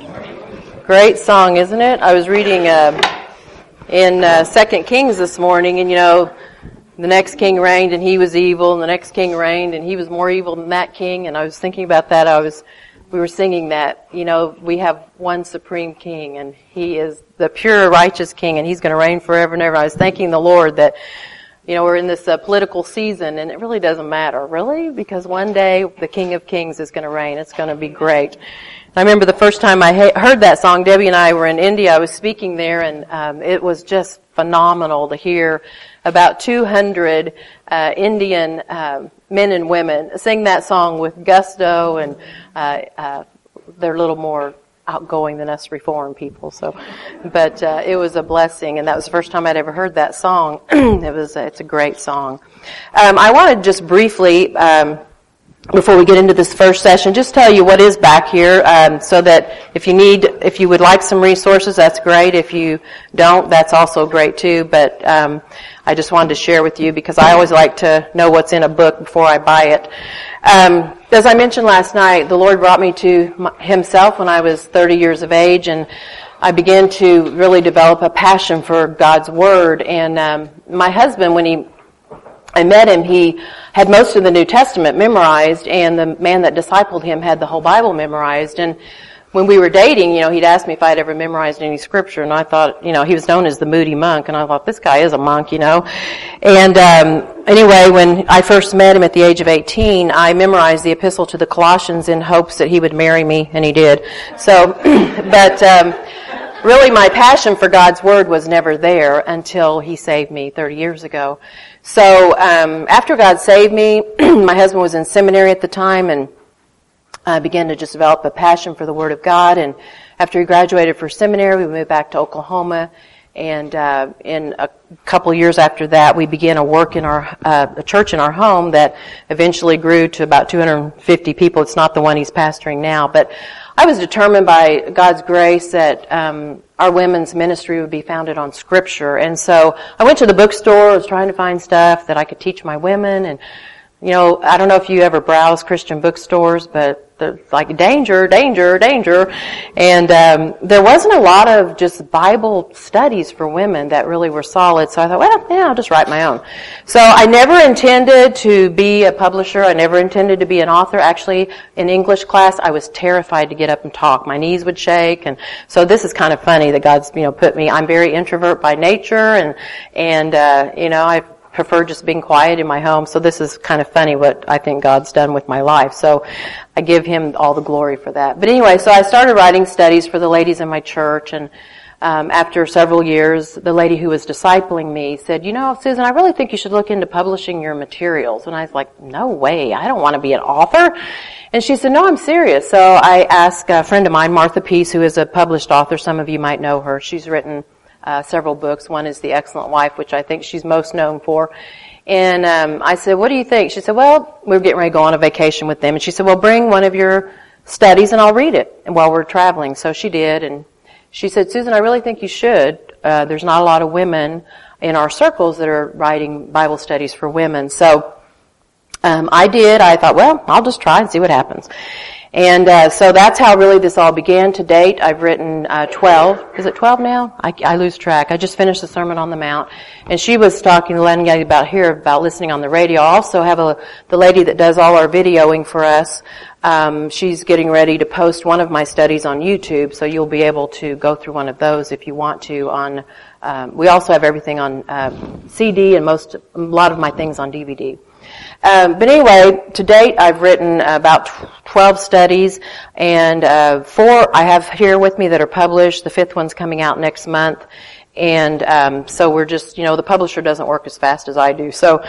Great song, isn't it? I was reading in 2 Kings this morning, and the next king reigned and he was evil, and the next king reigned and he was more evil than that king. And I was thinking about that. We were singing that, we have one supreme king, and he is the pure, righteous king, and he's going to reign forever and ever. I was thanking the Lord that, we're in this political season, and it really doesn't matter, really, because one day the King of Kings is going to reign. It's going to be great. I remember the first time I heard that song, Debbie and I were in India. I was speaking there, and it was just phenomenal to hear about 200 Indian men and women sing that song with gusto, and they're a little more outgoing than us Reformed people. But it was a blessing, and that was the first time I'd ever heard that song. It's a great song. I want to just briefly, before we get into this first session, just tell you what is back here, so that if you would like some resources, that's great. If you don't, that's also great too. But I just wanted to share with you because I always like to know what's in a book before I buy it. As I mentioned last night, the Lord brought me to Himself when I was 30 years of age, and I began to really develop a passion for God's Word. And my husband, when I met him, he had most of the New Testament memorized, and the man that discipled him had the whole Bible memorized. And when we were dating, he'd asked me if I'd ever memorized any scripture, and I thought, he was known as the moody monk, and I thought, this guy is a monk, And anyway, when I first met him at the age of 18, I memorized the epistle to the Colossians in hopes that he would marry me, and he did. So, but really my passion for God's Word was never there until He saved me 30 years ago. So after God saved me, my husband was in seminary at the time, and I began to just develop a passion for the Word of God. And after he graduated from seminary, we moved back to Oklahoma. And in a couple years after that, we began a work in a church in our home that eventually grew to about 250 people. It's not the one he's pastoring now, but I was determined by God's grace that our women's ministry would be founded on Scripture. And so I went to the bookstore. I was trying to find stuff that I could teach my women. And, I don't know if you ever browse Christian bookstores, but they're like danger, danger, danger. And there wasn't a lot of just Bible studies for women that really were solid. So I thought, I'll just write my own. So I never intended to be a publisher. I never intended to be an author. Actually, in English class, I was terrified to get up and talk. My knees would shake. And so this is kind of funny that God's, put me. I'm very introvert by nature, and I prefer just being quiet in my home. So this is kind of funny what I think God's done with my life. So I give Him all the glory for that. But anyway, so I started writing studies for the ladies in my church, and after several years, the lady who was discipling me said, Susan, I really think you should look into publishing your materials. And I was like, no way, I don't want to be an author. And she said, no, I'm serious. So I asked a friend of mine, Martha Peace, who is a published author. Some of you might know her. She's written several books. One is The Excellent Wife, which I think she's most known for. And I said, what do you think? She said, well, we were getting ready to go on a vacation with them. And she said, well, bring one of your studies and I'll read it while we're traveling. So she did. And she said, Susan, I really think you should. There's not a lot of women in our circles that are writing Bible studies for women. So I did. I thought, well, I'll just try and see what happens. And so that's how really this all began. To date, I've written 12. Is it 12 now? I lose track. I just finished the Sermon on the Mount. And she was talking to Lenny about listening on the radio. I also have the lady that does all our videoing for us. She's getting ready to post one of my studies on YouTube, so you'll be able to go through one of those if you want to. We also have everything on CD and a lot of my things on DVD. But anyway, to date, I've written about 12 studies, and 4 I have here with me that are published. The 5th one's coming out next month. And so we're just, the publisher doesn't work as fast as I do. So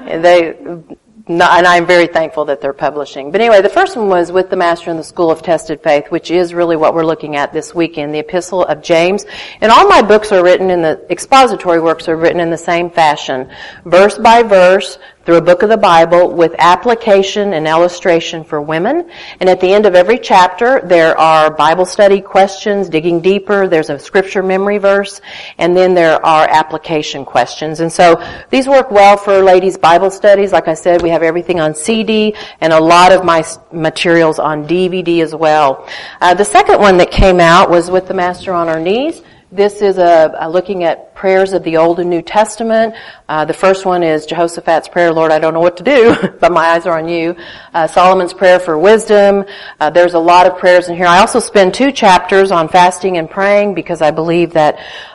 and I'm very thankful that they're publishing. But anyway, the first one was With the Master in the School of Tested Faith, which is really what we're looking at this weekend, the Epistle of James. And all my books are written the expository works are written in the same fashion, verse by verse, through a book of the Bible with application and illustration for women. And at the end of every chapter, there are Bible study questions, digging deeper. There's a scripture memory verse, and then there are application questions. And so these work well for ladies' Bible studies. Like I said, we have everything on CD and a lot of my materials on DVD as well. The second one that came out was With the Master on Our Knees. This is looking at prayers of the Old and New Testament. The first one is Jehoshaphat's prayer, Lord, I don't know what to do, but my eyes are on you. Solomon's prayer for wisdom. There's a lot of prayers in here. I also spend 2 chapters on fasting and praying because I believe that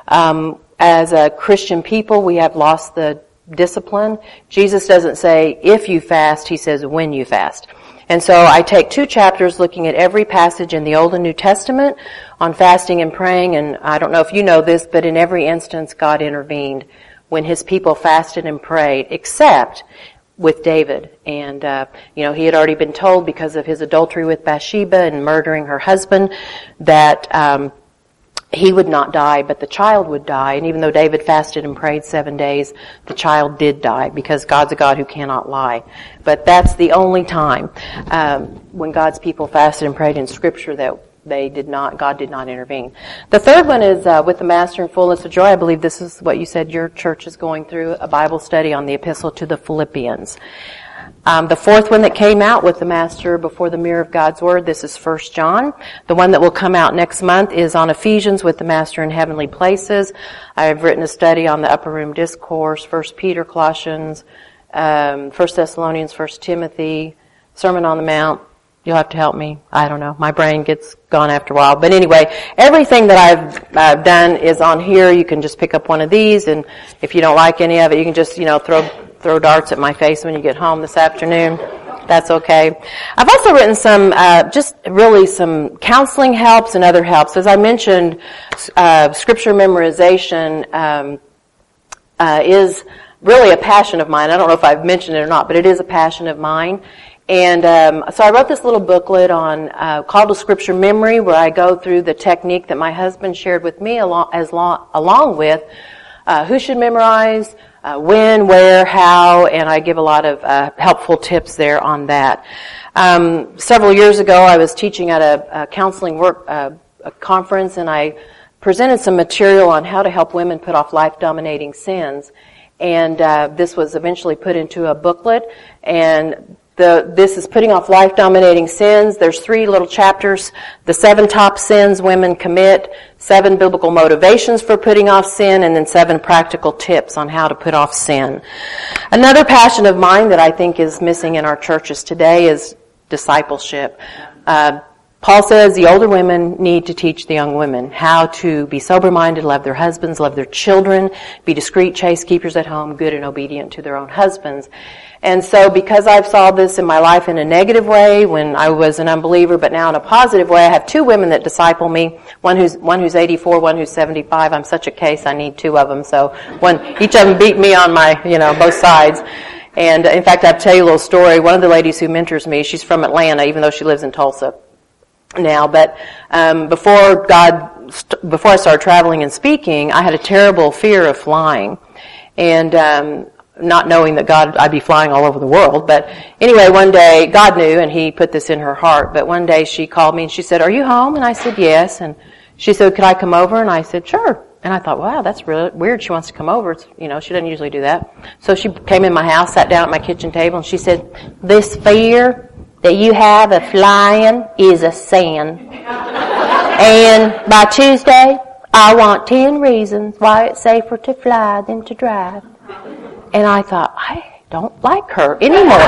as a Christian people, we have lost the discipline. Jesus doesn't say if you fast, he says when you fast. And so I take 2 chapters looking at every passage in the Old and New Testament on fasting and praying, and I don't know if you know this, but in every instance God intervened when his people fasted and prayed, except with David. And, he had already been told because of his adultery with Bathsheba and murdering her husband that he would not die, but the child would die. And even though David fasted and prayed 7 days, the child did die because God's a God who cannot lie. But that's the only time when God's people fasted and prayed in Scripture that God did not intervene. The third one is With the Master in Fullness of Joy. I believe this is what you said your church is going through, a Bible study on the Epistle to the Philippians. The fourth one that came out, With the Master Before the Mirror of God's Word, this is 1 John. The one that will come out next month is on Ephesians, With the Master in Heavenly Places. I have written a study on the Upper Room Discourse, 1 Peter, Colossians, 1 Thessalonians, 1 Timothy, Sermon on the Mount. You'll have to help me. I don't know. My brain gets gone after a while. But anyway, everything that I've done is on here. You can just pick up one of these, and if you don't like any of it, you can just, throw darts at my face when you get home this afternoon. That's okay. I've also written some, some counseling helps and other helps. As I mentioned, scripture memorization, is really a passion of mine. I don't know if I've mentioned it or not, but it is a passion of mine. And so I wrote this little booklet on called A Scripture Memory, where I go through the technique that my husband shared with me along with who should memorize, when, where, how, and I give a lot of helpful tips there on that. Several years ago, I was teaching at a counseling a conference, and I presented some material on how to help women put off life-dominating sins. And this was eventually put into a booklet, and this is Putting Off Life-Dominating Sins. There's 3 little chapters. The 7 top sins women commit, 7 biblical motivations for putting off sin, and then 7 practical tips on how to put off sin. Another passion of mine that I think is missing in our churches today is discipleship. Paul says the older women need to teach the young women how to be sober-minded, love their husbands, love their children, be discreet, chaste keepers at home, good and obedient to their own husbands. And so because I've saw this in my life in a negative way when I was an unbeliever, but now in a positive way, I have 2 women that disciple me, one who's 84, one who's 75. I'm such a case, I need 2 of them. So each of them beat me on my, both sides. And in fact, I'll tell you a little story. One of the ladies who mentors me, she's from Atlanta, even though she lives in Tulsa now, but before I started traveling and speaking, I had a terrible fear of flying, and not knowing that I'd be flying all over the world. But anyway, one day, God knew, and he put this in her heart, but one day she called me and she said, "Are you home?" And I said, "Yes." And she said, "Could I come over?" And I said, "Sure." And I thought, wow, that's really weird. She wants to come over. She doesn't usually do that. So she came in my house, sat down at my kitchen table, and she said, "This fear that you have of flying is a sin. And by Tuesday, I want 10 reasons why it's safer to fly than to drive." And I thought, I don't like her anymore.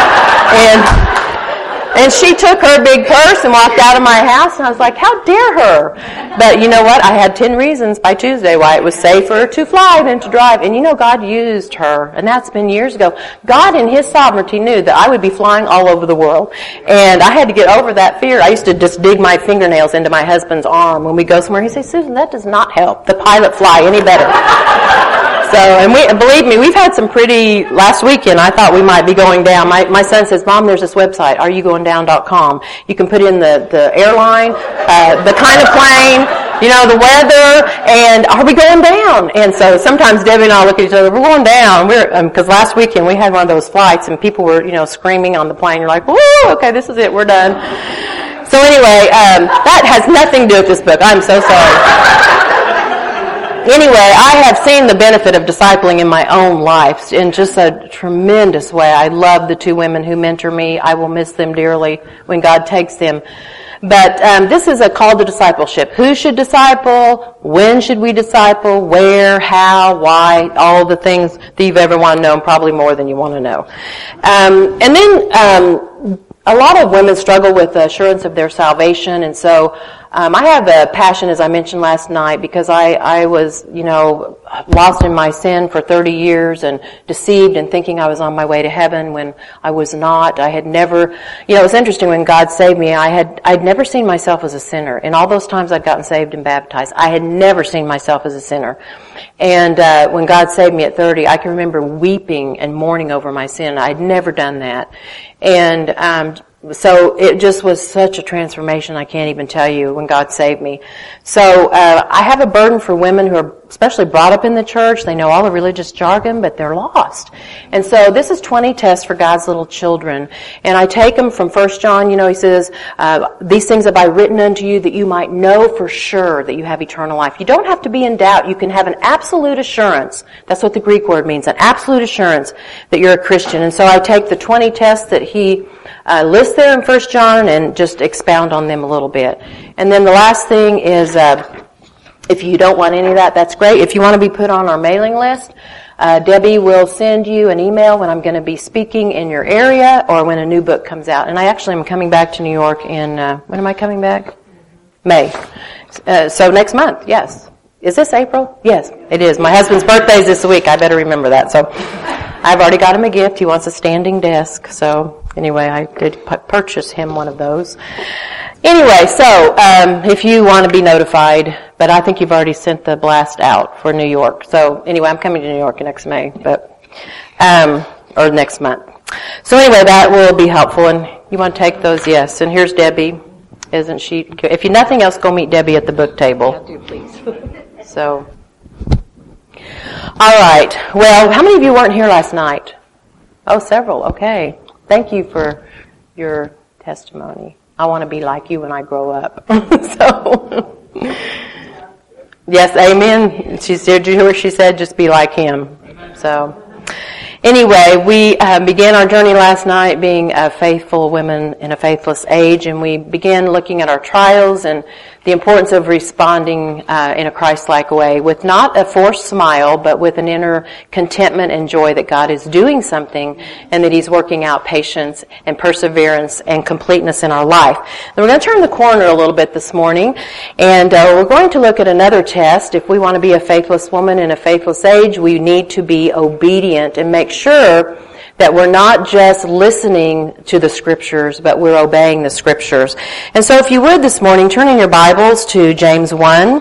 And she took her big purse and walked out of my house, and I was like, how dare her? But you know what? I had 10 reasons by Tuesday why it was safer to fly than to drive. And God used her, and that's been years ago. God in His sovereignty knew that I would be flying all over the world. And I had to get over that fear. I used to just dig my fingernails into my husband's arm when we go somewhere. He'd say, "Susan, that does not help the pilot fly any better." So, and believe me, we've had some last weekend, I thought we might be going down. My son says, "Mom, there's this website, areyougooingdown.com. You can put in the airline, the kind of plane, the weather, and are we going down? And so sometimes Debbie and I look at each other, we're going down. Because last weekend we had one of those flights and people were, screaming on the plane. You're like, woo, okay, this is it, we're done. So anyway, that has nothing to do with this book. I'm so sorry. Anyway, I have seen the benefit of discipling in my own life in just a tremendous way. I love the two women who mentor me. I will miss them dearly when God takes them. But this is a call to discipleship. Who should disciple? When should we disciple? Where? How? Why? All the things that you've ever want to know, and probably more than you want to know. And then a lot of women struggle with the assurance of their salvation, and so I have a passion, as I mentioned last night, because I was, lost in my sin for 30 years and deceived and thinking I was on my way to heaven when I was not. I had never, it was interesting when God saved me. I'd never seen myself as a sinner. In all those times I'd gotten saved and baptized, I had never seen myself as a sinner. And when God saved me at 30, I can remember weeping and mourning over my sin. I'd never done that. And so it just was such a transformation, I can't even tell you, when God saved me. So I have a burden for women who are especially brought up in the church. They know all the religious jargon, but they're lost. And so this is 20 tests for God's little children. And I take them from 1 John, he says, these things have I written unto you that you might know for sure that you have eternal life. You don't have to be in doubt. You can have an absolute assurance. That's what the Greek word means, an absolute assurance that you're a Christian. And so I take the 20 tests that he lists there in 1 John and just expound on them a little bit. And then the last thing is, if you don't want any of that, that's great. If you want to be put on our mailing list, Debbie will send you an email when I'm going to be speaking in your area or when a new book comes out. And I actually am coming back to New York in, when am I coming back? May. So next month, yes. Is this April? Yes, it is. My husband's birthday is this week. I better remember that. So I've already got him a gift. He wants a standing desk. So anyway, I did purchase him one of those. Anyway, so if you want to be notified, but I think you've already sent the blast out for New York. So anyway, I'm coming to New York next May, but or next month. So anyway, that will be helpful. And you want to take those? Yes. And here's Debbie. Isn't she? If you nothing else, go meet Debbie at the book table. Yeah, do please. So, all right. Well, how many of you weren't here last night? Oh, several. Okay. Thank you for your testimony. I want to be like you when I grow up. So, yes, amen. She said, did you hear what she said? Just be like him. So, anyway, we began our journey last night being faithful women in a faithless age, and we began looking at our trials and the importance of responding in a Christ-like way with not a forced smile, but with an inner contentment and joy that God is doing something and that He's working out patience and perseverance and completeness in our life. And we're going to turn the corner a little bit this morning, and we're going to look at another test. If we want to be a faithless woman in a faithless age, we need to be obedient and make sure that we're not just listening to the Scriptures, but we're obeying the Scriptures. And so if you would this morning, turn in your Bibles to James 1.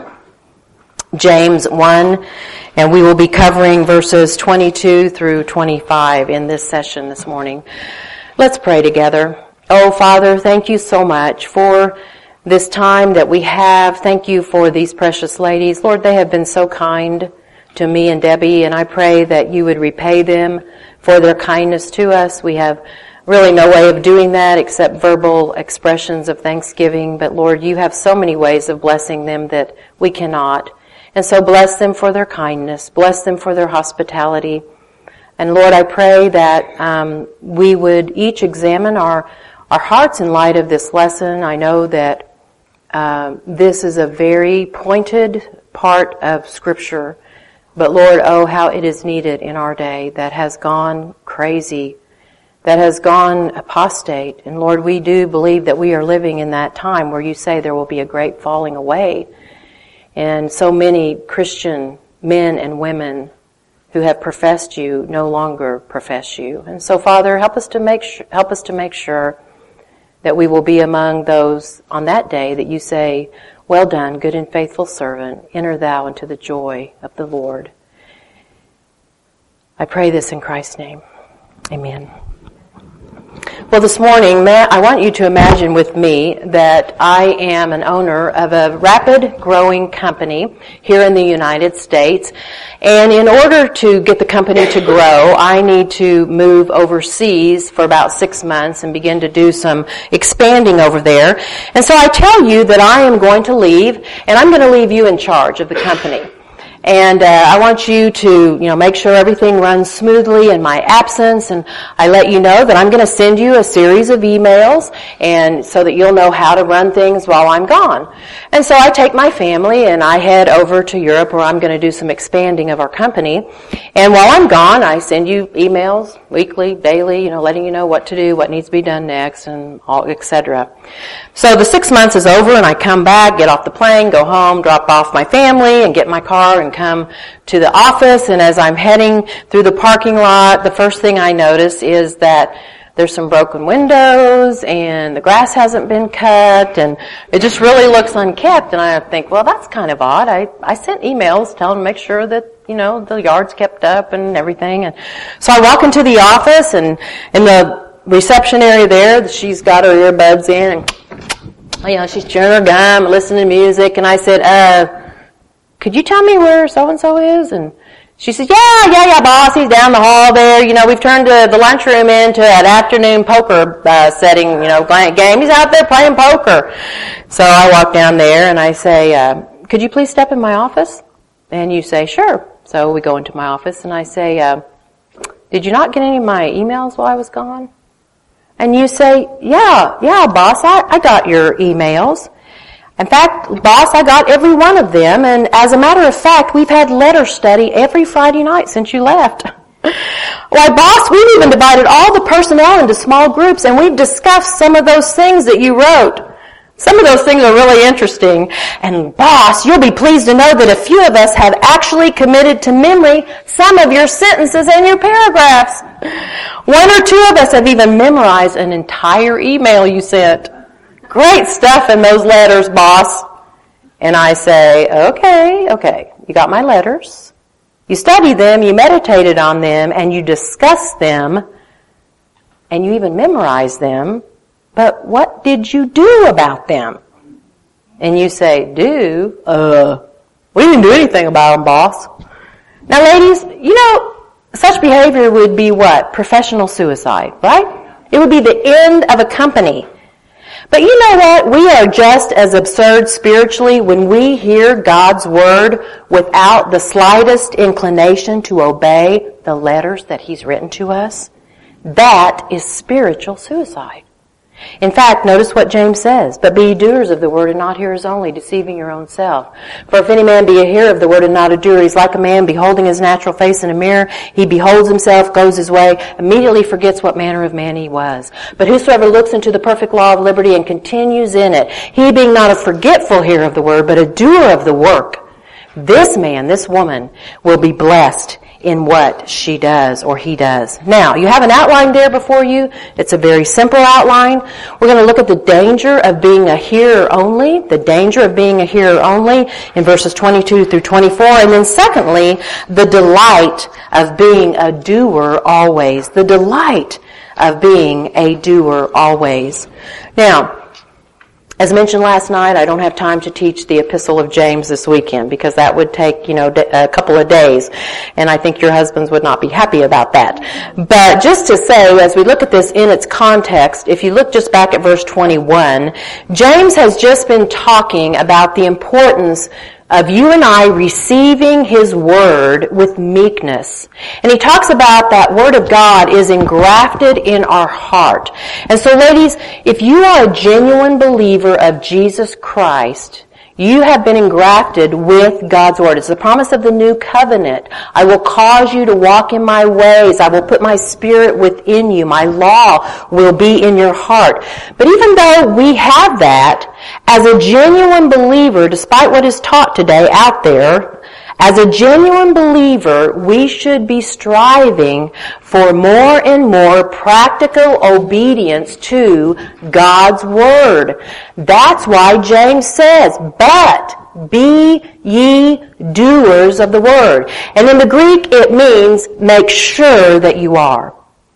James 1, and we will be covering verses 22 through 25 in this session this morning. Let's pray together. Oh, Father, thank you so much for this time that we have. Thank you for these precious ladies. Lord, they have been so kind to me and Debbie, and I pray that you would repay them for their kindness to us. We have really no way of doing that except verbal expressions of thanksgiving. But Lord, you have so many ways of blessing them that we cannot. And so bless them for their kindness. Bless them for their hospitality. And Lord, I pray that we would each examine our hearts in light of this lesson. I know that this is a very pointed part of Scripture. But Lord, oh, how it is needed in our day that has gone crazy, that has gone apostate. And Lord, we do believe that we are living in that time where you say there will be a great falling away. And so many Christian men and women who have professed you no longer profess you. And so, Father, help us to make sure that we will be among those on that day that you say, well done, good and faithful servant. Enter thou into the joy of the Lord. I pray this in Christ's name. Amen. Well, this morning, Matt, I want you to imagine with me that I am an owner of a rapid growing company here in the United States. And in order to get the company to grow, I need to move overseas for about 6 months and begin to do some expanding over there. And so I tell you that I am going to leave, and I'm going to leave you in charge of the company. And I want you to, make sure everything runs smoothly in my absence. And I let you know that I'm going to send you a series of emails, and so that you'll know how to run things while I'm gone. And so I take my family and I head over to Europe, where I'm going to do some expanding of our company. And while I'm gone, I send you emails weekly, daily, letting you know what to do, what needs to be done next, and all, etc. So the 6 months is over, and I come back, get off the plane, go home, drop off my family, and get my car and come to the office. And as I'm heading through the parking lot, the first thing I notice is that there's some broken windows and the grass hasn't been cut, and it just really looks unkept. And I think, well, that's kind of odd. I sent emails telling them to make sure that, the yard's kept up and everything. And so I walk into the office, and in the reception area there, she's got her earbuds in, and she's chewing her gum, listening to music. And I said, could you tell me where so-and-so is? And she says, yeah, boss, he's down the hall there. We've turned the lunchroom into an afternoon poker setting, game. He's out there playing poker. So I walk down there and I say, could you please step in my office? And you say, sure. So we go into my office and I say, did you not get any of my emails while I was gone? And you say, yeah, boss, I got your emails. In fact, boss, I got every one of them, and as a matter of fact, we've had letter study every Friday night since you left. Why, boss, we've even divided all the personnel into small groups, and we've discussed some of those things that you wrote. Some of those things are really interesting. And boss, you'll be pleased to know that a few of us have actually committed to memory some of your sentences and your paragraphs. 1 or 2 of us have even memorized an entire email you sent. Great stuff in those letters, boss. And I say, okay, you got my letters. You studied them, you meditated on them, and you discussed them, and you even memorized them. But what did you do about them? And you say, do? We didn't do anything about them, boss. Now, ladies, such behavior would be what? Professional suicide, right? It would be the end of a company. But you know what? We are just as absurd spiritually when we hear God's word without the slightest inclination to obey the letters that He's written to us. That is spiritual suicide. In fact, notice what James says, but be doers of the word and not hearers only, deceiving your own self. For if any man be a hearer of the word and not a doer, he's like a man beholding his natural face in a mirror. He beholds himself, goes his way, immediately forgets what manner of man he was. But whosoever looks into the perfect law of liberty and continues in it, he being not a forgetful hearer of the word, but a doer of the work, this man, this woman, will be blessed in what she does or he does. Now, you have an outline there before you. It's a very simple outline. We're going to look at the danger of being a hearer only, in verses 22 through 24. And then secondly, the delight of being a doer always. The delight of being a doer always. Now, as mentioned last night, I don't have time to teach the Epistle of James this weekend because that would take, a couple of days. And I think your husbands would not be happy about that. But just to say, as we look at this in its context, if you look just back at verse 21, James has just been talking about the importance of you and I receiving His Word with meekness. And he talks about that Word of God is engrafted in our heart. And so ladies, if you are a genuine believer of Jesus Christ, you have been engrafted with God's Word. It's the promise of the new covenant. I will cause you to walk in my ways. I will put my Spirit within you. My law will be in your heart. But even though we have that, as a genuine believer, despite what is taught today out there, as a genuine believer, we should be striving for more and more practical obedience to God's Word. That's why James says, but be ye doers of the Word. And in the Greek, it means make sure that you are.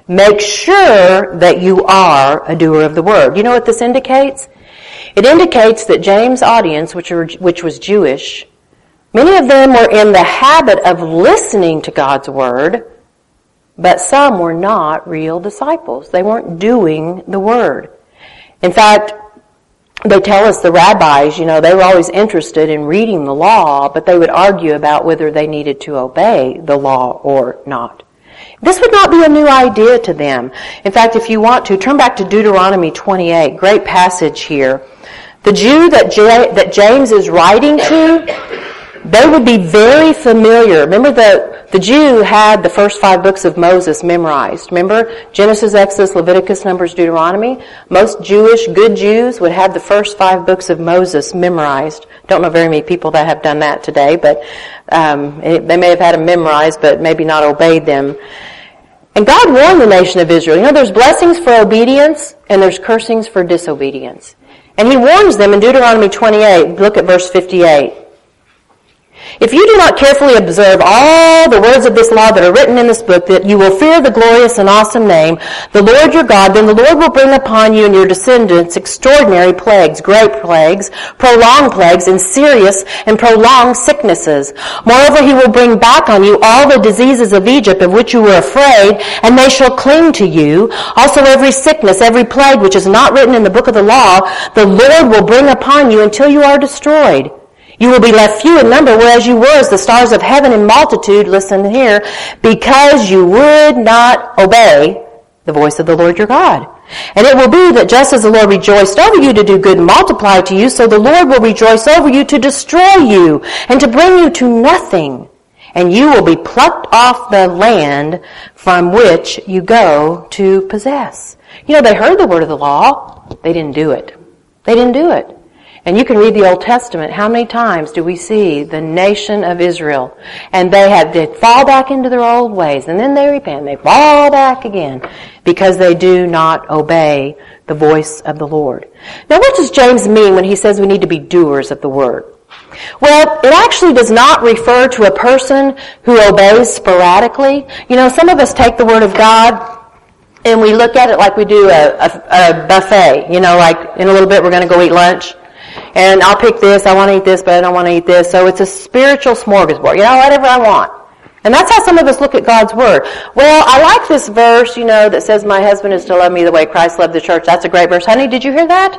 Make sure that you are a doer of the word. You know what this indicates? It indicates that James' audience, which was Jewish, many of them were in the habit of listening to God's word, but some were not real disciples. They weren't doing the word. In fact, they tell us the rabbis, they were always interested in reading the law, but they would argue about whether they needed to obey the law or not. This would not be a new idea to them. In fact, if you want to, turn back to Deuteronomy 28. Great passage here. The Jew that James is writing to, they would be very familiar. Remember, the Jew had the first 5 books of Moses memorized. Remember? Genesis, Exodus, Leviticus, Numbers, Deuteronomy. Most Jewish, good Jews would have the first 5 books of Moses memorized. Don't know very many people that have done that today, but they may have had them memorized, but maybe not obeyed them. And God warned the nation of Israel. There's blessings for obedience, and there's cursings for disobedience. And He warns them in Deuteronomy 28. Look at verse 58. If you do not carefully observe all the words of this law that are written in this book, that you will fear the glorious and awesome name, the Lord your God, then the Lord will bring upon you and your descendants extraordinary plagues, great plagues, prolonged plagues, and serious and prolonged sicknesses. Moreover, He will bring back on you all the diseases of Egypt of which you were afraid, and they shall cling to you. Also every sickness, every plague which is not written in the book of the law, the Lord will bring upon you until you are destroyed. You will be left few in number, whereas you were as the stars of heaven in multitude, listen here, because you would not obey the voice of the Lord your God. And it will be that just as the Lord rejoiced over you to do good and multiply to you, so the Lord will rejoice over you to destroy you and to bring you to nothing. And you will be plucked off the land from which you go to possess. They heard the word of the law. They didn't do it. They didn't do it. And you can read the Old Testament. How many times do we see the nation of Israel? And they fall back into their old ways. And then they repent. They fall back again because they do not obey the voice of the Lord. Now, what does James mean when he says we need to be doers of the word? Well, it actually does not refer to a person who obeys sporadically. Some of us take the word of God and we look at it like we do a buffet. Like in a little bit we're going to go eat lunch. And I'll pick this, I want to eat this, but I don't want to eat this. So it's a spiritual smorgasbord. Whatever I want. And that's how some of us look at God's Word. Well, I like this verse, that says, my husband is to love me the way Christ loved the church. That's a great verse. Honey, did you hear that?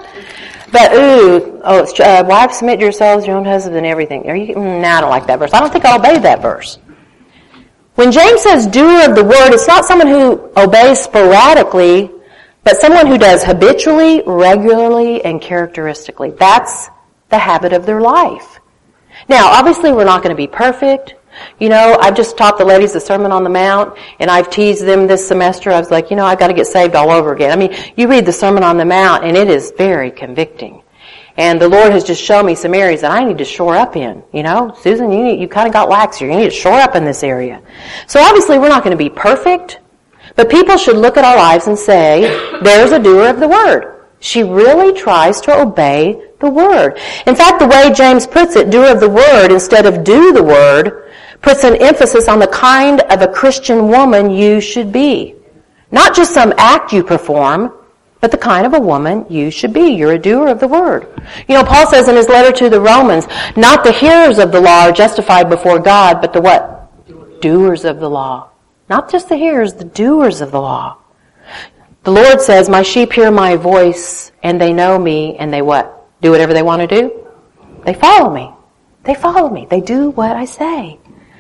But, wives, submit yourselves to your own husbands and everything. I don't like that verse. I don't think I'll obey that verse. When James says doer of the Word, it's not someone who obeys sporadically, but someone who does habitually, regularly, and characteristically. That's the habit of their life. Now, obviously, we're not going to be perfect. I've just taught the ladies the Sermon on the Mount, and I've teased them this semester. I was like, I've got to get saved all over again. You read the Sermon on the Mount, and it is very convicting. And the Lord has just shown me some areas that I need to shore up in. Susan, you kind of got lax here. You need to shore up in this area. So obviously, we're not going to be perfect. But people should look at our lives and say, there's a doer of the word. She really tries to obey the word. In fact, the way James puts it, doer of the word instead of do the word, puts an emphasis on the kind of a Christian woman you should be. Not just some act you perform, but the kind of a woman you should be. You're a doer of the word. Paul says in his letter to the Romans, not the hearers of the law are justified before God, but the what? Doers of the law. Not just the hearers, the doers of the law. The Lord says, my sheep hear my voice, and they know me, and they what? Do whatever they want to do? They follow me. They follow me. They do what I say.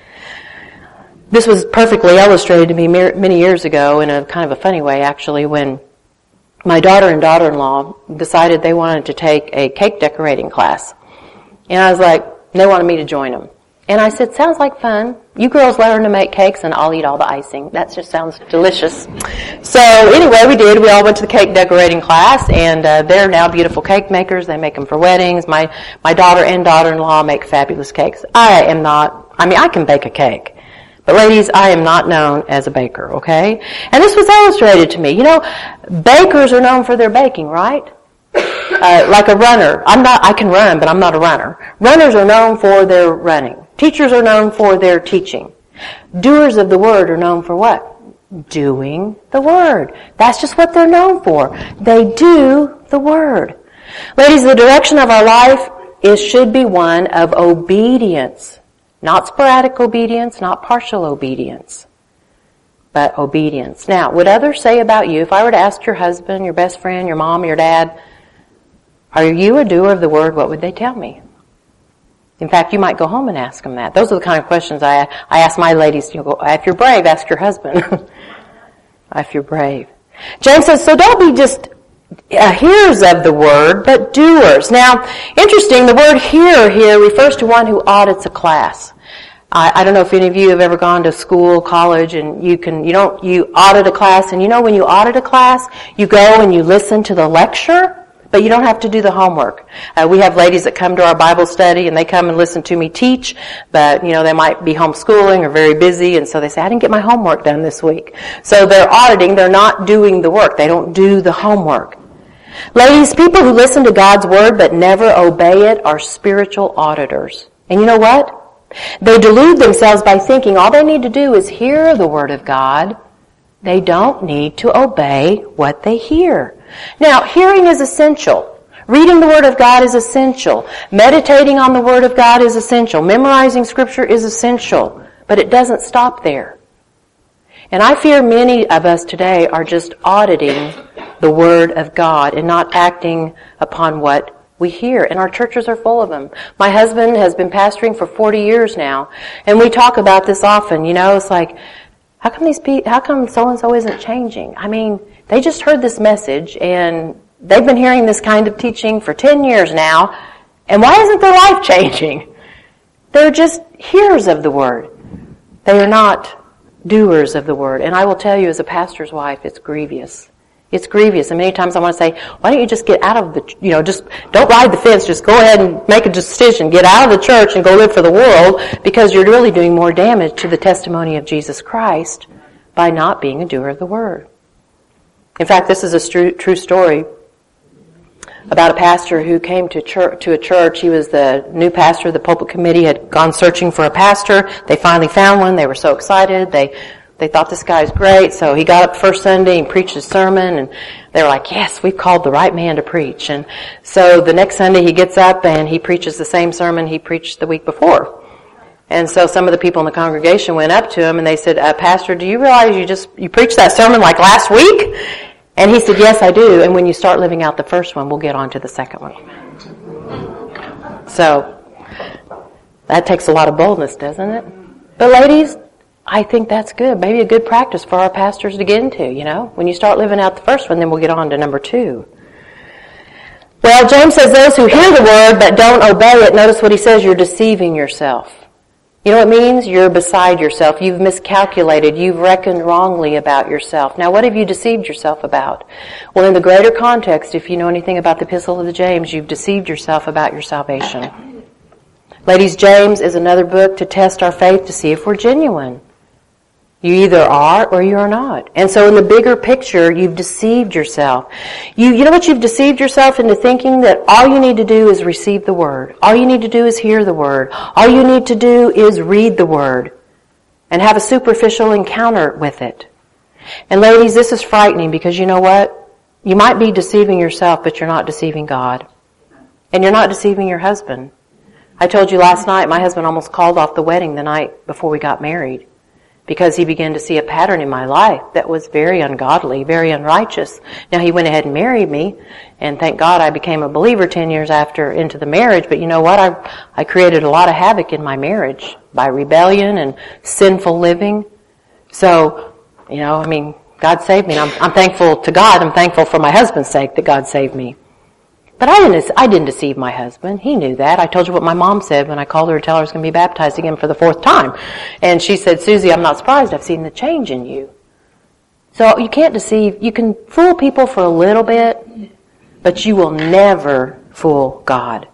This was perfectly illustrated to me many years ago in a kind of a funny way, actually, when my daughter and daughter-in-law decided they wanted to take a cake decorating class. And I was like, they wanted me to join them. And I said, sounds like fun. You girls learn to make cakes and I'll eat all the icing. That just sounds delicious. So anyway, we did. We all went to the cake decorating class and they're now beautiful cake makers. They make them for weddings. My daughter and daughter-in-law make fabulous cakes. I can bake a cake. But ladies, I am not known as a baker, okay? And this was illustrated to me. Bakers are known for their baking, right? Like a runner. I can run, but I'm not a runner. Runners are known for their running. Teachers are known for their teaching. Doers of the word are known for what? doing the Word. That's just what they're known for. They do the Word. Ladies, the direction of our life should be one of obedience. Not sporadic obedience, not partial obedience, but obedience. Now, would others say about you, if I were to ask your husband, your best friend, your mom, your dad, are you a doer of the Word, what would they tell me? In fact, you might go home and ask them that. Those are the kind of questions I ask my ladies. If you're brave, ask your husband. If you're brave. James says, so don't be just hearers of the Word, but doers. Now, interesting, the word hearer here refers to one who audits a class. I don't know if any of you have ever gone to school, college, and you audit a class, and when you audit a class, you go and you listen to the lecture, but you don't have to do the homework. We have ladies that come to our Bible study and they come and listen to me teach, but they might be homeschooling or very busy, and so they say, I didn't get my homework done this week. So they're auditing, they're not doing the work. They don't do the homework. Ladies, people who listen to God's Word but never obey it are spiritual auditors. And you know what? They delude themselves by thinking all they need to do is hear the Word of God. They don't need to obey what they hear. Now, hearing is essential. Reading the Word of God is essential. Meditating on the Word of God is essential. Memorizing Scripture is essential. But it doesn't stop there. And I fear many of us today are just auditing the Word of God and not acting upon what we hear. And our churches are full of them. My husband has been pastoring for 40 years now, and we talk about this often. It's like, how come so-and-so isn't changing? I mean, they just heard this message, and they've been hearing this kind of teaching for 10 years now, and why isn't their life changing? They're just hearers of the Word. They are not doers of the Word. And I will tell you, as a pastor's wife, it's grievous. It's grievous. And many times I want to say, why don't you just get out of just don't ride the fence. Just go ahead and make a decision. Get out of the church and go live for the world, because you're really doing more damage to the testimony of Jesus Christ by not being a doer of the Word. In fact, this is a true story about a pastor who came to a church. He was the new pastor. The pulpit committee had gone searching for a pastor. They finally found one. They were so excited. They thought this guy's great. So he got up first Sunday and preached his sermon, and they were like, yes, we've called the right man to preach. And so the next Sunday he gets up and he preaches the same sermon he preached the week before. And so some of the people in the congregation went up to him and they said, Pastor, do you realize you preached that sermon like last week? And he said, yes, I do. And when you start living out the first one, we'll get on to the second one. So that takes a lot of boldness, doesn't it? But ladies, I think that's good. Maybe a good practice for our pastors to get into, When you start living out the first one, then we'll get on to number 2. Well, James says those who hear the Word but don't obey it, notice what he says, you're deceiving yourself. You know what it means? You're beside yourself. You've miscalculated. You've reckoned wrongly about yourself. Now, what have you deceived yourself about? Well, in the greater context, if you know anything about the Epistle of the James, you've deceived yourself about your salvation. Ladies, James is another book to test our faith to see if we're genuine. You either are or you are not. And so in the bigger picture, you've deceived yourself. You know what you've deceived yourself into thinking? That all you need to do is receive the Word. All you need to do is hear the Word. All you need to do is read the Word and have a superficial encounter with it. And ladies, this is frightening, because you know what? You might be deceiving yourself, but you're not deceiving God. And you're not deceiving your husband. I told you last night, my husband almost called off the wedding the night before we got married, because he began to see a pattern in my life that was very ungodly, very unrighteous. Now, he went ahead and married me, and thank God I became a believer 10 years after into the marriage. But you know what? I created a lot of havoc in my marriage by rebellion and sinful living. So, God saved me. And I'm thankful to God. I'm thankful for my husband's sake that God saved me. But I didn't deceive my husband. He knew that. I told you what my mom said when I called her to tell her I was going to be baptized again for the 4th time. And she said, Susie, I'm not surprised. I've seen the change in you. So you can't deceive. You can fool people for a little bit, but you will never fool God.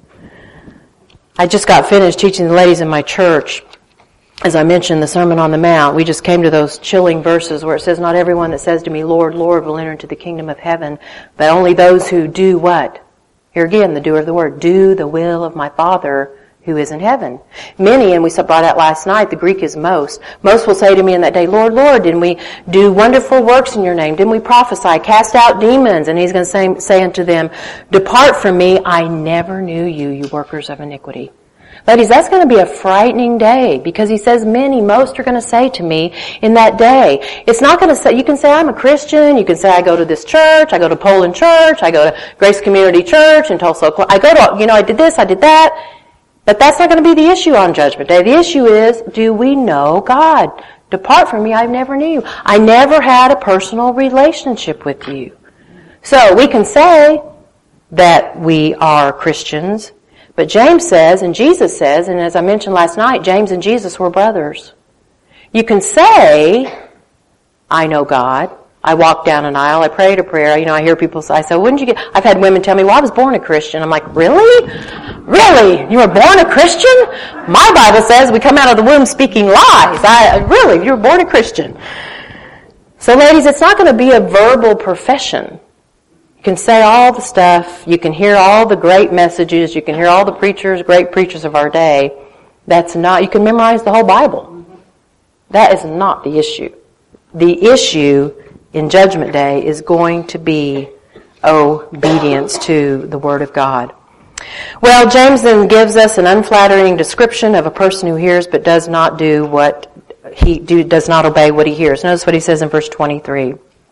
I just got finished teaching the ladies in my church. As I mentioned, the Sermon on the Mount, we just came to those chilling verses where it says, not everyone that says to me, Lord, Lord, will enter into the kingdom of heaven, but only those who do what? Here again, the doer of the word. Do the will of my Father who is in heaven. Many, and we brought out last night, the Greek is most. Most will say to me in that day, Lord, Lord, didn't we do wonderful works in your name? Didn't we prophesy, cast out demons? And he's going to say unto them, depart from me, I never knew you, you workers of iniquity. Ladies, that's going to be a frightening day because he says most are going to say to me in that day. It's not going to say, you can say I'm a Christian, you can say I go to this church, I go to Poland Church, I go to Grace Community Church in Tulsa, I go to, I did this, I did that. But that's not going to be the issue on Judgment Day. The issue is, do we know God? Depart from me, I never knew you. I never had a personal relationship with you. So we can say that we are Christians, but James says, and Jesus says, and as I mentioned last night, James and Jesus were brothers. You can say, I know God. I walk down an aisle. I prayed a prayer. I hear people say, wouldn't you get, I've had women tell me, well, I was born a Christian. I'm like, really? Really? You were born a Christian? My Bible says we come out of the womb speaking lies. Really? You were born a Christian. So ladies, it's not going to be a verbal profession. You can say all the stuff. You can hear all the great messages. You can hear all the preachers, great preachers of our day. That's not, you can memorize the whole Bible. That is not the issue. The issue in Judgment Day is going to be obedience to the Word of God. Well, James then gives us an unflattering description of a person who hears but does not do what does not obey what he hears. Notice what he says in verse 23.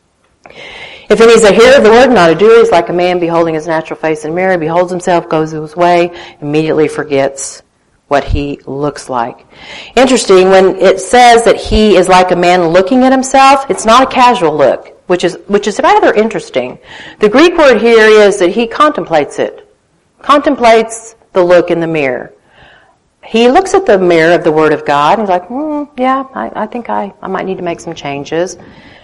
If any is a hearer of the word, not a doer, is like a man beholding his natural face in a mirror, beholds himself, goes his way, immediately forgets what he looks like. Interesting, when it says that he is like a man looking at himself, it's not a casual look, which is rather interesting. The Greek word here is that he contemplates it. Contemplates the look in the mirror. He looks at the mirror of the Word of God and he's like, yeah, I think I might need to make some changes.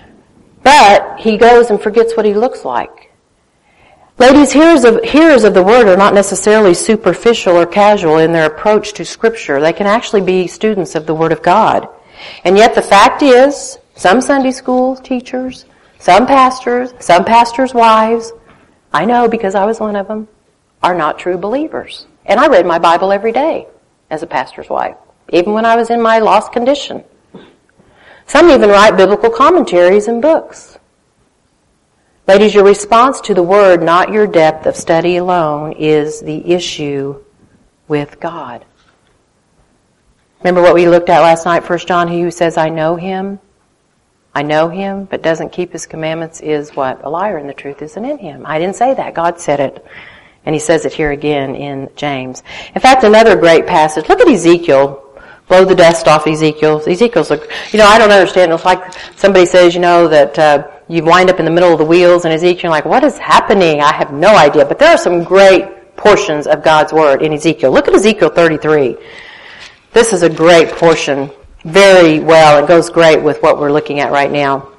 But he goes and forgets what he looks like. Ladies, hearers of the Word are not necessarily superficial or casual in their approach to Scripture. They can actually be students of the Word of God. And yet the fact is, some Sunday school teachers, some pastors' wives, I know because I was one of them, are not true believers. And I read my Bible every day as a pastor's wife, even when I was in my lost condition. Some even write biblical commentaries and books. Ladies, your response to the Word, not your depth of study alone, is the issue with God. Remember what we looked at last night, 1 John, he who says, I know him, but doesn't keep his commandments is what? A liar, and the truth isn't in him. I didn't say that. God said it. And he says it here again in James. In fact, another great passage. Look at Ezekiel. Blow the dust off Ezekiel. Ezekiel's like, I don't understand. It's like somebody says, that you wind up in the middle of the wheels, and Ezekiel, like, what is happening? I have no idea. But there are some great portions of God's Word in Ezekiel. Look at Ezekiel 33. This is a great portion. Very well. It goes great with what we're looking at right now.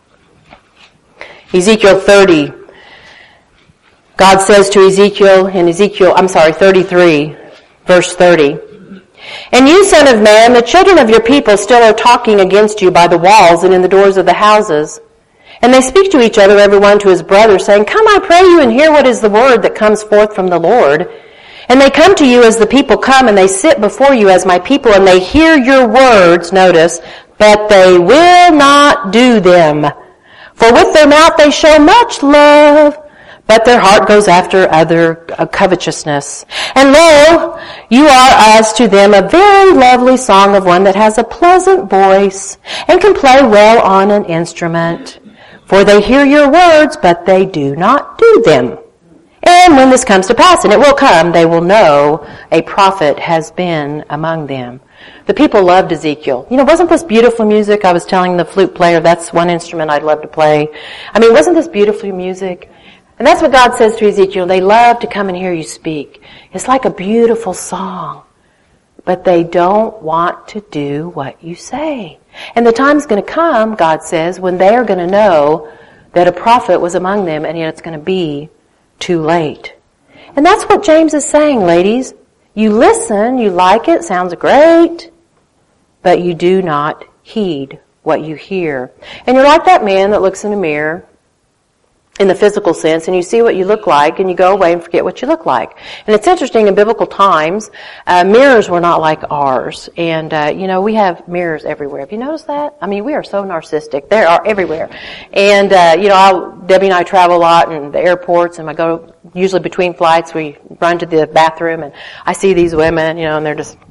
Ezekiel 30. God says to Ezekiel in 33, verse 30. And you, son of man, the children of your people still are talking against you by the walls and in the doors of the houses. And they speak to each other, every one to his brother, saying, Come, I pray you, and hear what is the word that comes forth from the Lord. And they come to you as the people come, and they sit before you as my people, and they hear your words, notice, but they will not do them. For with their mouth they show much love, but their heart goes after other covetousness. And lo, you are as to them a very lovely song of one that has a pleasant voice and can play well on an instrument. For they hear your words, but they do not do them. And when this comes to pass, and it will come, they will know a prophet has been among them. The people loved Ezekiel. Wasn't this beautiful music? I was telling the flute player, that's one instrument I'd love to play. Wasn't this beautiful music? And that's what God says to Ezekiel. They love to come and hear you speak. It's like a beautiful song. But they don't want to do what you say. And the time's going to come, God says, when they are going to know that a prophet was among them, and yet it's going to be too late. And that's what James is saying, ladies. You listen, you like it, sounds great, but you do not heed what you hear. And you're like that man that looks in a mirror, in the physical sense, and you see what you look like, and you go away and forget what you look like. And it's interesting, in biblical times, mirrors were not like ours. And, we have mirrors everywhere. Have you noticed that? I mean, we are so narcissistic. They are everywhere. And, Debbie and I travel a lot in the airports, and I go, usually between flights, we run to the bathroom, and I see these women, and they're just,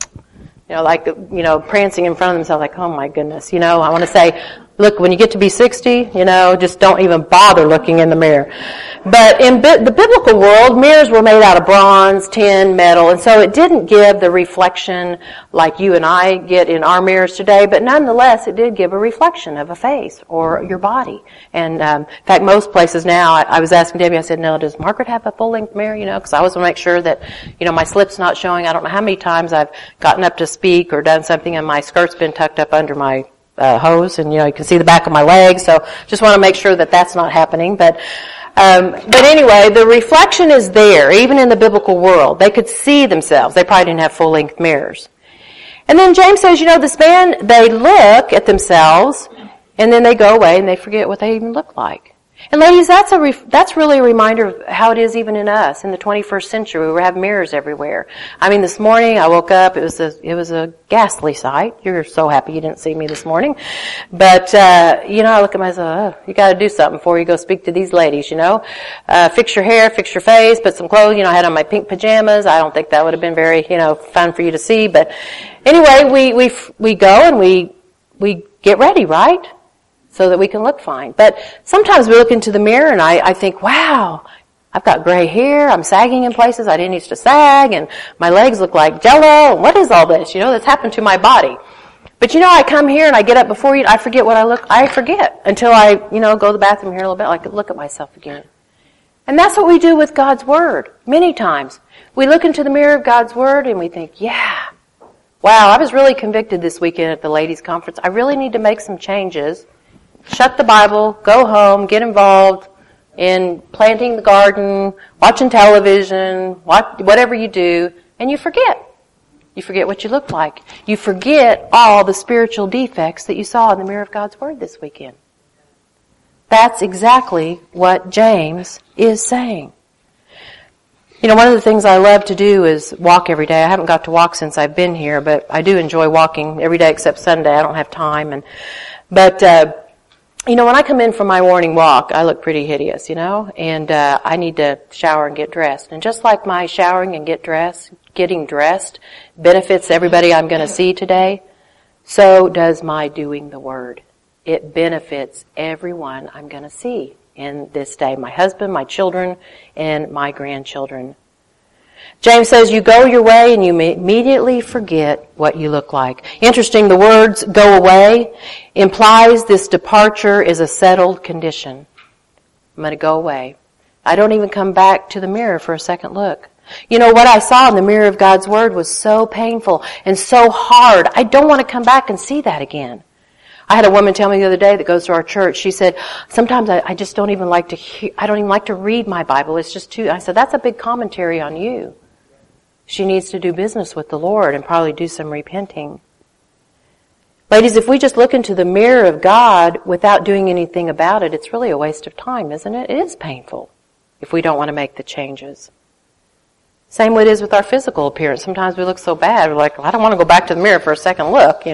prancing in front of themselves, like, oh my goodness, I want to say, look, when you get to be 60, just don't even bother looking in the mirror. But in the biblical world, mirrors were made out of bronze, tin, metal, and so it didn't give the reflection like you and I get in our mirrors today, but nonetheless, it did give a reflection of a face or your body. And in fact, most places now, I was asking Debbie, I said, no, does Margaret have a full-length mirror, because I always want to make sure that, my slip's not showing. I don't know how many times I've gotten up to speak or done something and my skirt's been tucked up under my hose, and you can see the back of my legs, so just want to make sure that that's not happening. But anyway, the reflection is there, even in the biblical world. They could see themselves. They probably didn't have full-length mirrors. And then James says, this man, they look at themselves, and then they go away and they forget what they even look like. And ladies, that's really a reminder of how it is even in us in the 21st century. We have mirrors everywhere. I mean, this morning I woke up. It was a ghastly sight. You're so happy you didn't see me this morning, but I look at myself. Oh, you got to do something before you go speak to these ladies. Fix your hair, fix your face, put some clothes. I had on my pink pajamas. I don't think that would have been very fun for you to see. But anyway, we go and we get ready, right? So that we can look fine. But sometimes we look into the mirror and I think, wow, I've got gray hair, I'm sagging in places I didn't used to sag, and my legs look like Jell-O. What is all this? That's happened to my body. But I come here and I get up before you, I forget what I forget until I, go to the bathroom here a little bit, I could look at myself again. And that's what we do with God's Word, many times. We look into the mirror of God's Word and we think, yeah, wow, I was really convicted this weekend at the ladies' conference. I really need to make some changes. Shut the Bible, go home, get involved in planting the garden, watching television, whatever you do, and you forget. You forget what you look like. You forget all the spiritual defects that you saw in the mirror of God's Word this weekend. That's exactly what James is saying. One of the things I love to do is walk every day. I haven't got to walk since I've been here, but I do enjoy walking every day except Sunday. I don't have time. When I come in from my morning walk, I look pretty hideous, and I need to shower and get dressed. And just like my showering and getting dressed benefits everybody I'm going to see today, so does my doing the Word. It benefits everyone I'm going to see in this day, my husband, my children, and my grandchildren. James says you go your way and you immediately forget what you look like. Interesting, the words go away implies this departure is a settled condition. I'm going to go away. I don't even come back to the mirror for a second look. What I saw in the mirror of God's Word was so painful and so hard. I don't want to come back and see that again. I had a woman tell me the other day that goes to our church. She said, sometimes I just don't even like to I don't even like to read my Bible. It's just too, I said, that's a big commentary on you. She needs to do business with the Lord and probably do some repenting. Ladies, if we just look into the mirror of God without doing anything about it, it's really a waste of time, isn't it? It is painful if we don't want to make the changes. Same way it is with our physical appearance. Sometimes we look so bad, we're like, well, I don't want to go back to the mirror for a second look,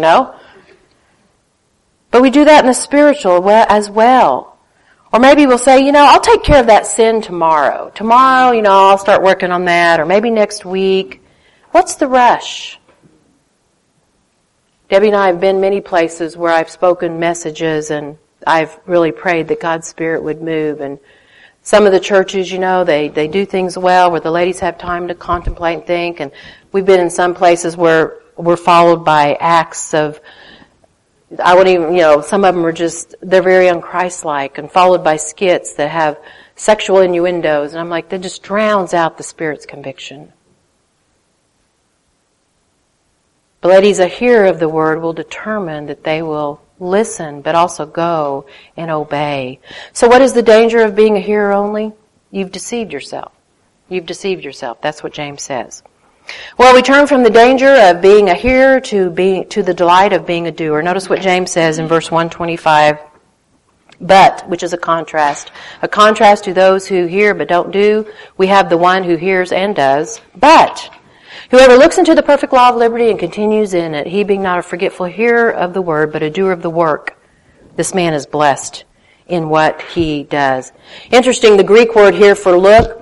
But we do that in the spiritual as well. Or maybe we'll say, I'll take care of that sin tomorrow. Tomorrow, I'll start working on that, or maybe next week. What's the rush? Debbie and I have been many places where I've spoken messages and I've really prayed that God's Spirit would move. And some of the churches, they do things well where the ladies have time to contemplate and think. And we've been in some places where we're followed by acts of, I wouldn't even, some of them are they're very unchristlike and followed by skits that have sexual innuendos. And I'm like, that just drowns out the Spirit's conviction. But ladies, a hearer of the Word will determine that they will listen, but also go and obey. So what is the danger of being a hearer only? You've deceived yourself. You've deceived yourself. That's what James says. Well, we turn from the danger of being a hearer to the delight of being a doer. Notice what James says in verse 125. But, which is a contrast to those who hear but don't do. We have the one who hears and does. But, whoever looks into the perfect law of liberty and continues in it, he being not a forgetful hearer of the word, but a doer of the work, this man is blessed in what he does. Interesting, the Greek word here for look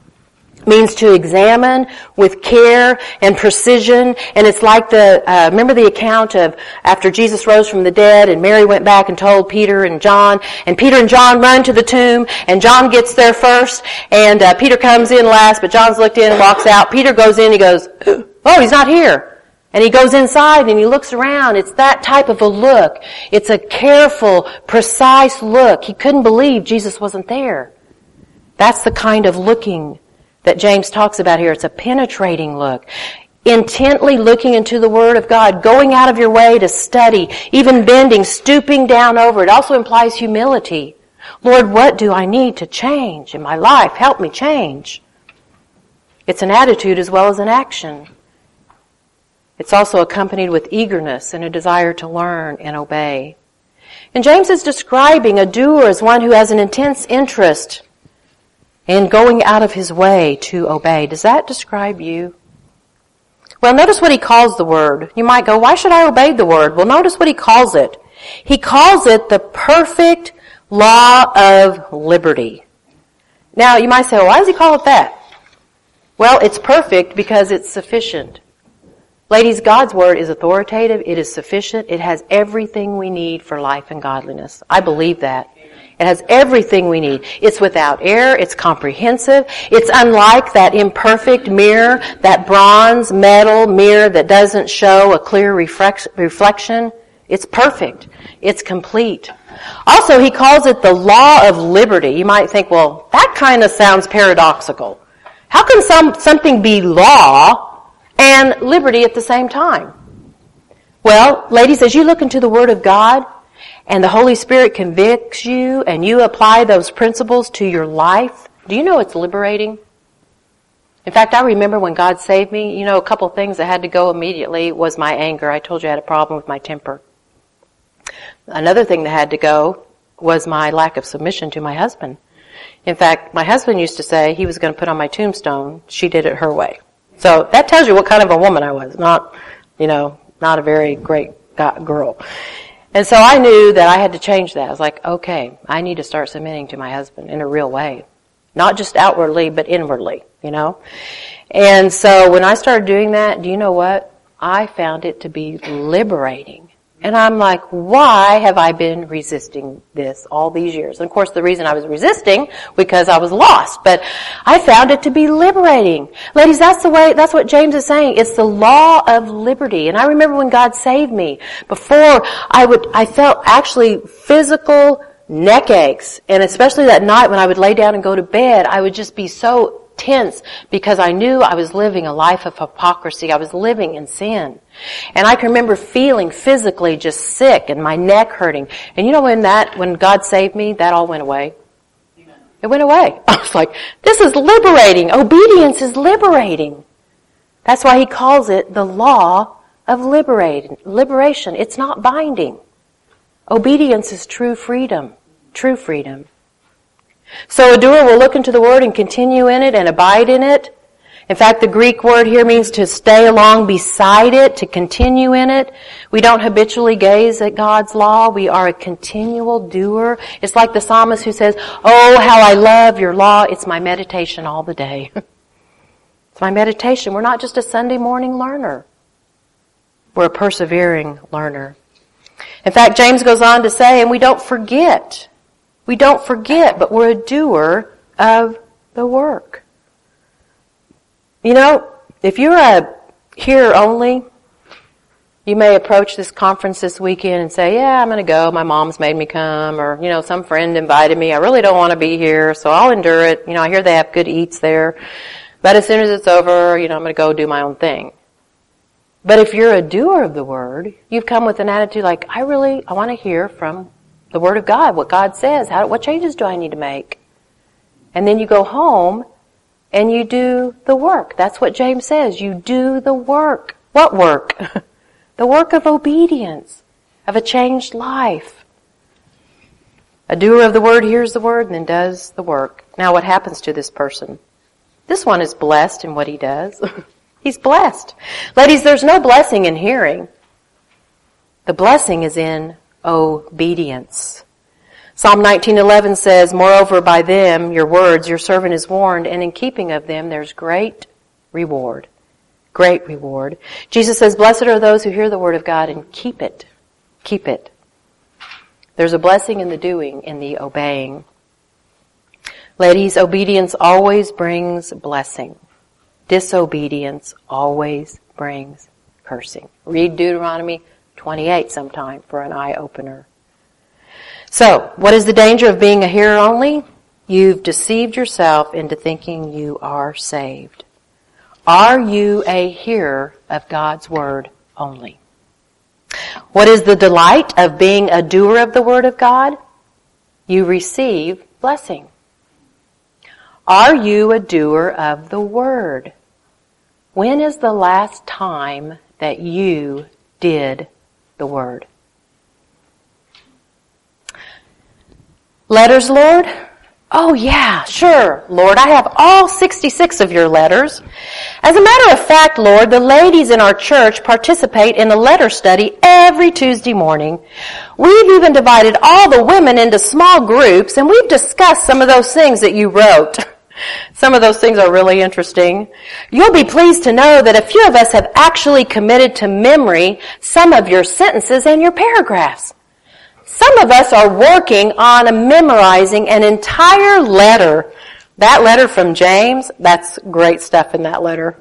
means to examine with care and precision, and it's like remember the account of after Jesus rose from the dead and Mary went back and told Peter and John, and Peter and John run to the tomb, and John gets there first, and Peter comes in last, but John's looked in and walks out. Peter goes in, he goes, oh, he's not here. And he goes inside and he looks around. It's that type of a look. It's a careful, precise look. He couldn't believe Jesus wasn't there. That's the kind of looking that James talks about here. It's a penetrating look. Intently looking into the Word of God, going out of your way to study, even bending, stooping down over. It also implies humility. Lord, what do I need to change in my life? Help me change. It's an attitude as well as an action. It's also accompanied with eagerness and a desire to learn and obey. And James is describing a doer as one who has an intense interest in going out of his way to obey. Does that describe you? Well, notice what he calls the word. You might go, why should I obey the word? Well, notice what he calls it. He calls it the perfect law of liberty. Now, you might say, well, why does he call it that? Well, it's perfect because it's sufficient. Ladies, God's word is authoritative. It is sufficient. It has everything we need for life and godliness. I believe that. It has everything we need. It's without error. It's comprehensive. It's unlike that imperfect mirror, that bronze metal mirror that doesn't show a clear reflection. It's perfect. It's complete. Also, he calls it the law of liberty. You might think, well, that kind of sounds paradoxical. How can something be law and liberty at the same time? Well, ladies, as you look into the Word of God and the Holy Spirit convicts you and you apply those principles to your life, do you know it's liberating? In fact, I remember when God saved me, a couple of things that had to go immediately was my anger. I told you I had a problem with my temper. Another thing that had to go was my lack of submission to my husband. In fact, my husband used to say he was going to put on my tombstone, she did it her way. So that tells you what kind of a woman I was. Not a very great girl. And so I knew that I had to change that. I was like, okay, I need to start submitting to my husband in a real way. Not just outwardly, but inwardly, And so when I started doing that, do you know what? I found it to be liberating. And I'm like, why have I been resisting this all these years? And of course, the reason I was resisting, because I was lost. But I found it to be liberating. Ladies, that's what James is saying. It's the law of liberty. And I remember when God saved me, before I felt actually physical neck aches. And especially that night when I would lay down and go to bed, I would just be so tense because I knew I was living a life of hypocrisy. I was living in sin. And I can remember feeling physically just sick and my neck hurting. And when God saved me, that all went away. It went away. I was like, this is liberating. Obedience is liberating. That's why he calls it the law of liberation. It's not binding. Obedience is true freedom. True freedom. So a doer will look into the Word and continue in it and abide in it. In fact, the Greek word here means to stay along beside it, to continue in it. We don't habitually gaze at God's law. We are a continual doer. It's like the psalmist who says, oh, how I love your law. It's my meditation all the day. It's my meditation. We're not just a Sunday morning learner. We're a persevering learner. In fact, James goes on to say, and we don't forget. We don't forget, but we're a doer of the work. If you're a hearer only, you may approach this conference this weekend and say, yeah, I'm going to go. My mom's made me come, or, some friend invited me. I really don't want to be here, so I'll endure it. I hear they have good eats there. But as soon as it's over, I'm going to go do my own thing. But if you're a doer of the Word, you've come with an attitude like, I want to hear from the Word of God, what God says. What changes do I need to make? And then you go home and you do the work. That's what James says. You do the work. What work? The work of obedience, of a changed life. A doer of the word hears the word and then does the work. Now what happens to this person? This one is blessed in what he does. He's blessed. Ladies, there's no blessing in hearing. The blessing is in obedience. Psalm 19:11 says, "Moreover, by them, your words, your servant is warned, and in keeping of them there's great reward." Great reward. Jesus says, "Blessed are those who hear the word of God and keep it." Keep it. There's a blessing in the doing, in the obeying. Ladies, obedience always brings blessing. Disobedience always brings cursing. Read Deuteronomy 28 sometime for an eye-opener. So, what is the danger of being a hearer only? You've deceived yourself into thinking you are saved. Are you a hearer of God's word only? What is the delight of being a doer of the word of God? You receive blessing. Are you a doer of the word? When is the last time that you did the word? Letters, Lord? Oh yeah, sure, Lord. I have all 66 of your letters. As a matter of fact, Lord, the ladies in our church participate in a letter study every Tuesday morning. We've even divided all the women into small groups, and we've discussed some of those things that you wrote. Some of those things are really interesting. You'll be pleased to know that a few of us have actually committed to memory some of your sentences and your paragraphs. Some of us are working on memorizing an entire letter. That letter from James, that's great stuff in that letter.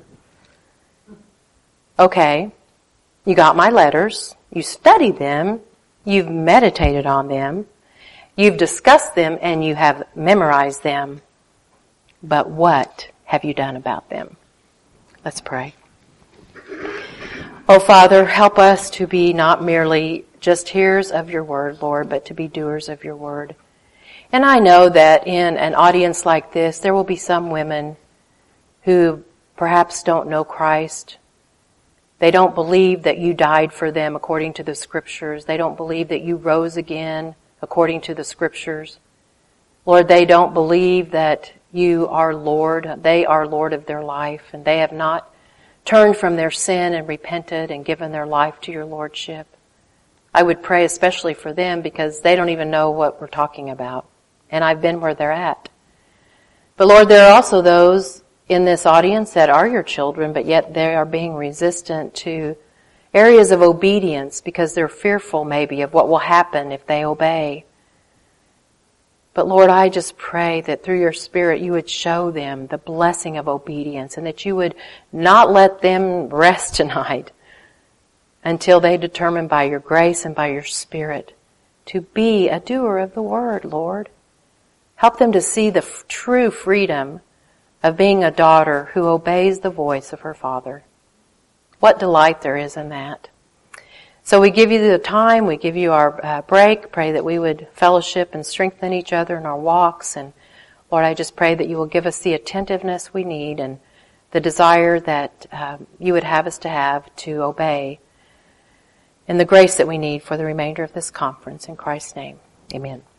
Okay, you got my letters, you studied them, you've meditated on them, you've discussed them, and you have memorized them. But what have you done about them? Let's pray. Oh, Father, help us to be not merely just hearers of your word, Lord, but to be doers of your word. And I know that in an audience like this, there will be some women who perhaps don't know Christ. They don't believe that you died for them according to the scriptures. They don't believe that you rose again according to the scriptures. Lord, they don't believe that you are Lord. They are Lord of their life, and they have not turned from their sin and repented and given their life to your lordship. I would pray especially for them because they don't even know what we're talking about. And I've been where they're at. But Lord, there are also those in this audience that are your children, but yet they are being resistant to areas of obedience because they're fearful maybe of what will happen if they obey. But Lord, I just pray that through your Spirit you would show them the blessing of obedience and that you would not let them rest tonight until they determine by your grace and by your Spirit to be a doer of the word, Lord. Help them to see the true freedom of being a daughter who obeys the voice of her father. What delight there is in that. So we give you the time, we give you our break, pray that we would fellowship and strengthen each other in our walks. And Lord, I just pray that you will give us the attentiveness we need and the desire that you would have us to have to obey, and the grace that we need for the remainder of this conference. In Christ's name, amen.